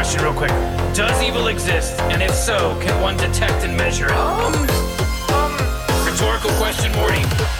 question real quick. Does evil exist? And if so, can one detect and measure it? Rhetorical question, Morty.